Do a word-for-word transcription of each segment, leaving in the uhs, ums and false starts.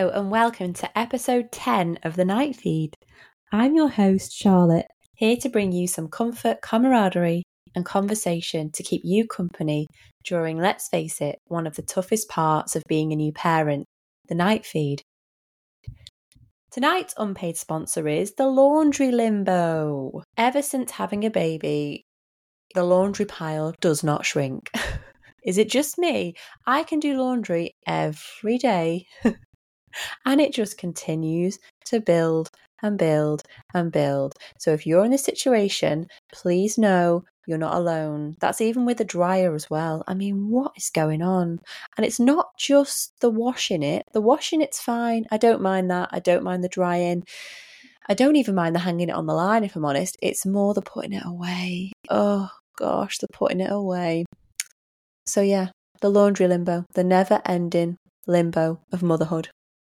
Hello and welcome to episode ten of The Night Feed. I'm your host, Charlotte, here to bring you some comfort, camaraderie and conversation to keep you company during, let's face it, one of the toughest parts of being a new parent, The Night Feed. Tonight's unpaid sponsor is the Laundry Limbo. Ever since having a baby, the laundry pile does not shrink. Is it just me? I can do laundry every day. And it just continues to build and build and build. So if you're in this situation, please know you're not alone. That's even with the dryer as well. I mean, what is going on? And it's not just the washing it. The washing it's fine. I don't mind that. I don't mind the drying. I don't even mind the hanging it on the line, if I'm honest. It's more the putting it away. Oh gosh, the putting it away. So yeah, the laundry limbo, the never-ending limbo of motherhood.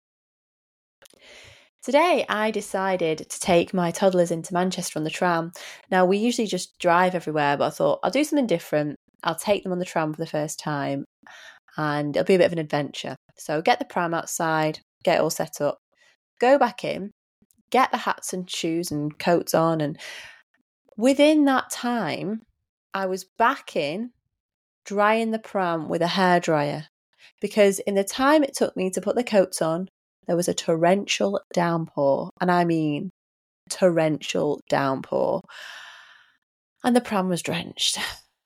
Today, I decided to take my toddlers into Manchester on the tram. Now, we usually just drive everywhere, but I thought I'll do something different. I'll take them on the tram for the first time and it'll be a bit of an adventure. So get the pram outside, get it all set up, go back in, get the hats and shoes and coats on. And within that time, I was back in drying the pram with a hairdryer because in the time it took me to put the coats on, there was a torrential downpour, and I mean torrential downpour, and the pram was drenched.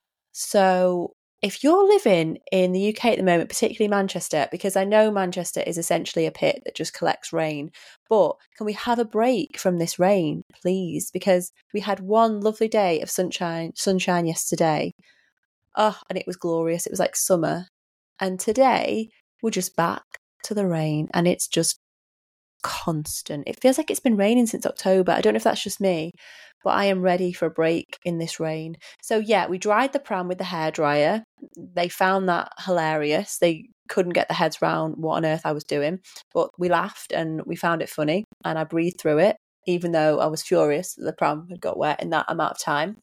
So if you're living in the U K at the moment, particularly Manchester, because I know Manchester is essentially a pit that just collects rain, but can we have a break from this rain, please? Because we had one lovely day of sunshine, sunshine yesterday. Oh, and it was glorious. It was like summer. And today we're just back to the rain and it's just constant. It feels like it's been raining since October. I don't know if that's just me, but I am ready for a break in this rain. So yeah, we dried the pram with the hairdryer. They found that hilarious. They couldn't get their heads around what on earth I was doing, but we laughed and we found it funny and I breathed through it, even though I was furious that the pram had got wet in that amount of time.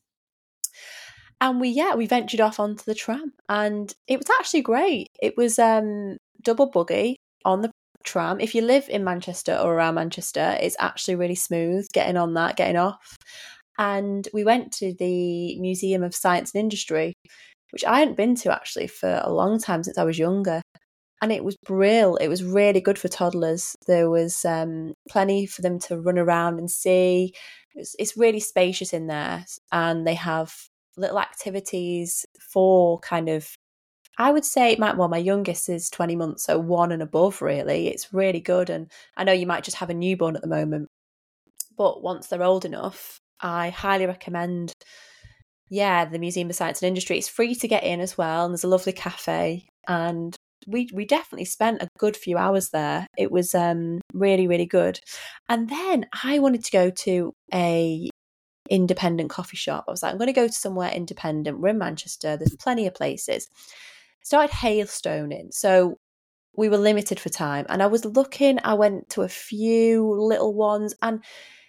And we, yeah, we ventured off onto the tram and it was actually great. It was um, double buggy on the tram. If you live in Manchester or around Manchester, it's actually really smooth getting on that, getting off. And we went to the Museum of Science and Industry, which I hadn't been to actually for a long time since I was younger. And it was brilliant. It was really good for toddlers. There was um, plenty for them to run around and see. It's, it's really spacious in there. And they have little activities for kind of, I would say it might, well, my youngest is twenty months, so one and above, really. It's really good. And I know you might just have a newborn at the moment, but once they're old enough, I highly recommend, yeah, the Museum of Science and Industry. It's free to get in as well. And there's a lovely cafe. And we we definitely spent a good few hours there. It was um, really, really good. And then I wanted to go to a independent coffee shop. I was like, I'm going to go to somewhere independent. We're in Manchester. There's plenty of places. Started hailstoning. So we were limited for time. And I was looking, I went to a few little ones and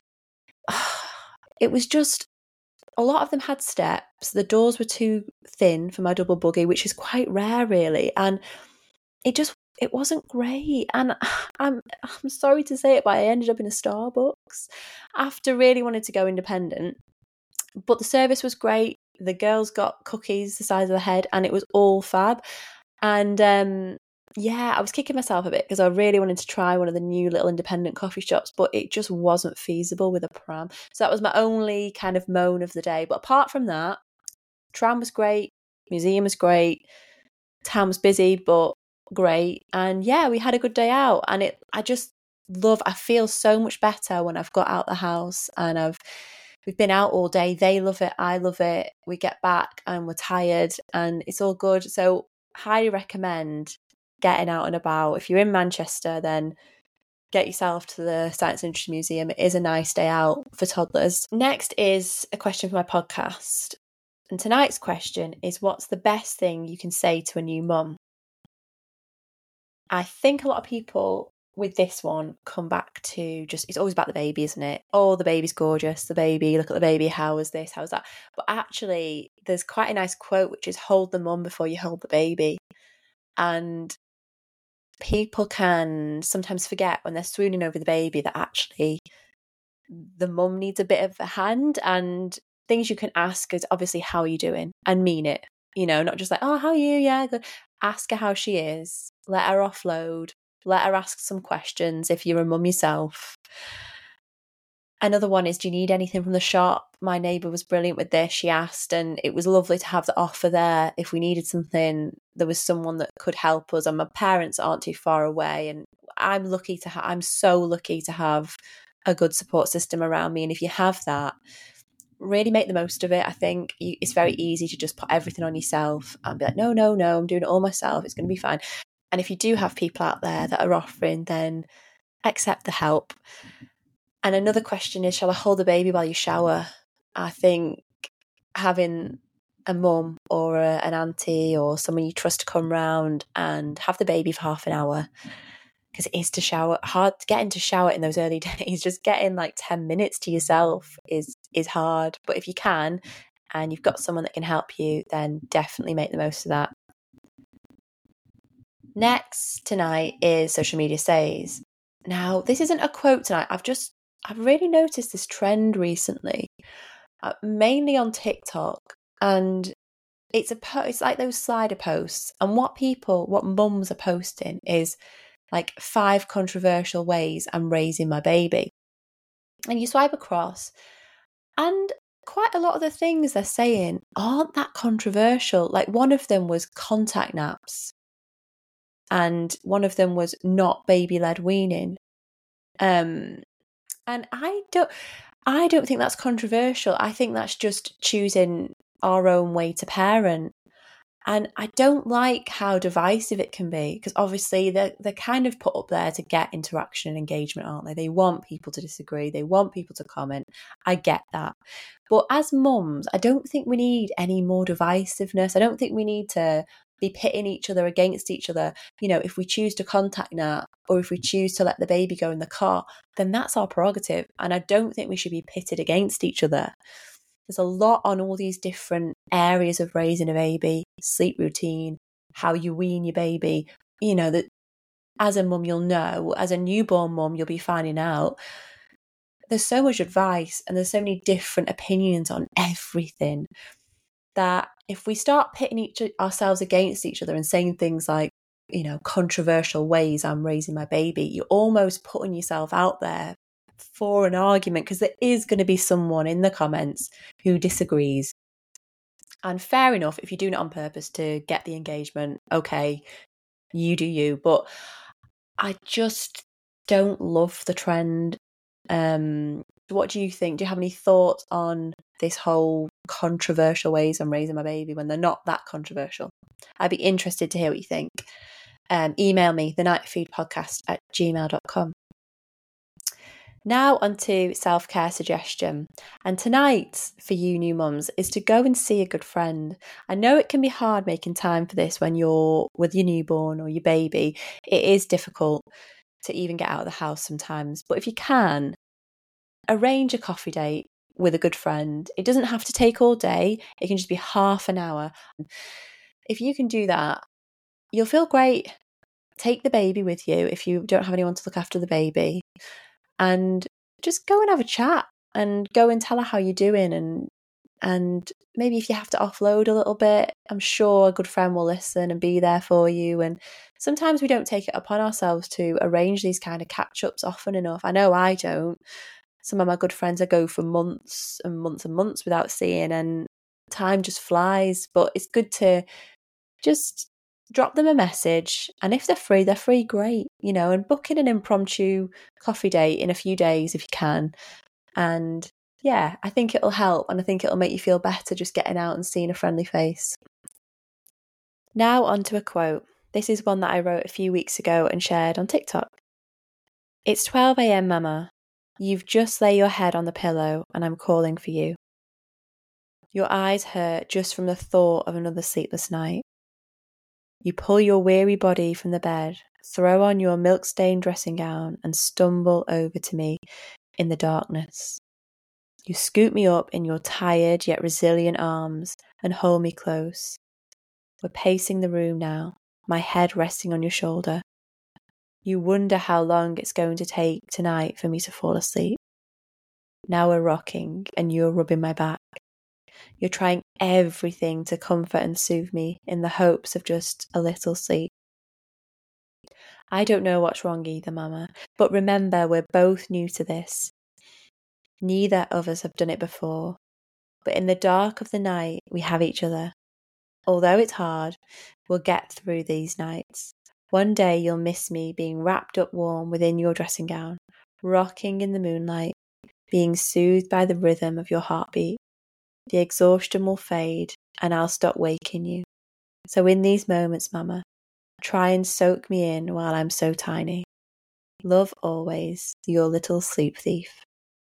uh, it was just, a lot of them had steps. The doors were too thin for my double buggy, which is quite rare really. And it just, it wasn't great. And I'm I'm sorry to say it, but I ended up in a Starbucks after really wanting to go independent. But the service was great. The girls got cookies the size of the head and it was all fab. And um, yeah, I was kicking myself a bit because I really wanted to try one of the new little independent coffee shops, but it just wasn't feasible with a pram. So that was my only kind of moan of the day. But apart from that, tram was great. Museum was great. Town was busy, but great. And yeah, we had a good day out. And it, I just love, I feel so much better when I've got out the house and I've, we've been out all day. They love it. I love it. We get back and we're tired and it's all good. So highly recommend getting out and about. If you're in Manchester, then get yourself to the Science and Industry Museum. It is a nice day out for toddlers. Next is a question for my podcast. And tonight's question is, what's the best thing you can say to a new mum? I think a lot of people with this one come back to just, it's always about the baby, isn't it? Oh, the baby's gorgeous, the baby, look at the baby, how was this, how was that? But actually, there's quite a nice quote, which is hold the mum before you hold the baby. And people can sometimes forget when they're swooning over the baby that actually the mum needs a bit of a hand, and things you can ask is obviously, how are you doing? And mean it, you know, not just like, oh, how are you? Yeah, good. Ask her how she is. Let her offload. Let her ask some questions if you're a mum yourself. Another one is, do you need anything from the shop? My neighbour was brilliant with this. She asked, and it was lovely to have the offer there. If we needed something, there was someone that could help us, and my parents aren't too far away. And I'm lucky to ha- I'm so lucky to have a good support system around me. And if you have that, really make the most of it. I think you, it's very easy to just put everything on yourself and be like, no, no, no, I'm doing it all myself. It's going to be fine. And if you do have people out there that are offering, then accept the help. And another question is, shall I hold the baby while you shower? I think having a mum or a, an auntie or someone you trust to come round and have the baby for half an hour, because it is to shower hard to get into shower in those early days. Just getting like ten minutes to yourself is is hard. But if you can, and you've got someone that can help you, then definitely make the most of that. Next tonight is Social Media Says. Now, this isn't a quote tonight. I've just I've really noticed this trend recently, uh, mainly on TikTok, and it's a po- it's like those slider posts. And what people, what mums are posting is like five controversial ways I'm raising my baby. And you swipe across, and quite a lot of the things they're saying aren't that controversial. Like one of them was contact naps, and one of them was not baby-led weaning. Um, and I don't, I don't think that's controversial. I think that's just choosing our own way to parent. And I don't like how divisive it can be, because obviously they're, they're kind of put up there to get interaction and engagement, aren't they? They want people to disagree. They want people to comment. I get that. But as mums, I don't think we need any more divisiveness. I don't think we need to be pitting each other against each other. You know, if we choose to contact nap, or if we choose to let the baby go in the car, then that's our prerogative. And I don't think we should be pitted against each other. There's a lot on all these different areas of raising a baby: sleep routine, how you wean your baby. You know, that as a mum, you'll know, as a newborn mum, you'll be finding out. There's so much advice and there's so many different opinions on everything, that if we start pitting each ourselves against each other and saying things like, you know, controversial ways I'm raising my baby, you're almost putting yourself out there for an argument, because there is going to be someone in the comments who disagrees. And fair enough, if you're doing it on purpose to get the engagement, okay, you do you. But I just don't love the trend. Um, what do you think? Do you have any thoughts on this whole controversial ways I'm raising my baby when they're not that controversial? I'd be interested to hear what you think. Um, email me, the night feed podcast at gmail dot com. Now onto self-care suggestion. And tonight, for you new mums, is to go and see a good friend. I know it can be hard making time for this when you're with your newborn or your baby. It is difficult to even get out of the house sometimes. But if you can, arrange a coffee date with a good friend. It doesn't have to take all day. It can just be half an hour. If you can do that, you'll feel great. Take the baby with you if you don't have anyone to look after the baby. And just go and have a chat and go and tell her how you're doing. And and maybe if you have to offload a little bit, I'm sure a good friend will listen and be there for you. And sometimes we don't take it upon ourselves to arrange these kind of catch-ups often enough. I know I don't. Some of my good friends I go for months and months and months without seeing, and time just flies. But it's good to just drop them a message, and if they're free, they're free, great, you know, and book in an impromptu coffee date in a few days if you can. And yeah, I think it'll help, and I think it'll make you feel better just getting out and seeing a friendly face. Now onto a quote. This is one that I wrote a few weeks ago and shared on TikTok. It's twelve a.m, Mama. You've just lay your head on the pillow and I'm calling for you. Your eyes hurt just from the thought of another sleepless night. You pull your weary body from the bed, throw on your milk-stained dressing gown and stumble over to me in the darkness. You scoop me up in your tired yet resilient arms and hold me close. We're pacing the room now, my head resting on your shoulder. You wonder how long it's going to take tonight for me to fall asleep. Now we're rocking and you're rubbing my back. You're trying everything to comfort and soothe me in the hopes of just a little sleep. I don't know what's wrong either, Mama, but remember we're both new to this. Neither of us have done it before, but in the dark of the night we have each other. Although it's hard, we'll get through these nights. One day you'll miss me being wrapped up warm within your dressing gown, rocking in the moonlight, being soothed by the rhythm of your heartbeat. The exhaustion will fade and I'll stop waking you. So in these moments, Mama, try and soak me in while I'm so tiny. Love always, your little sleep thief.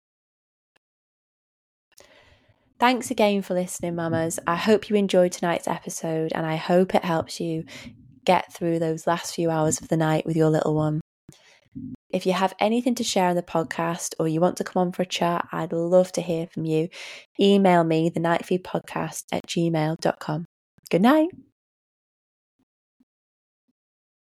Thanks again for listening, Mamas. I hope you enjoyed tonight's episode and I hope it helps you get through those last few hours of the night with your little one. If you have anything to share on the podcast or you want to come on for a chat, I'd love to hear from you. Email me, the nightfeedpodcast at gmail dot com. Good night.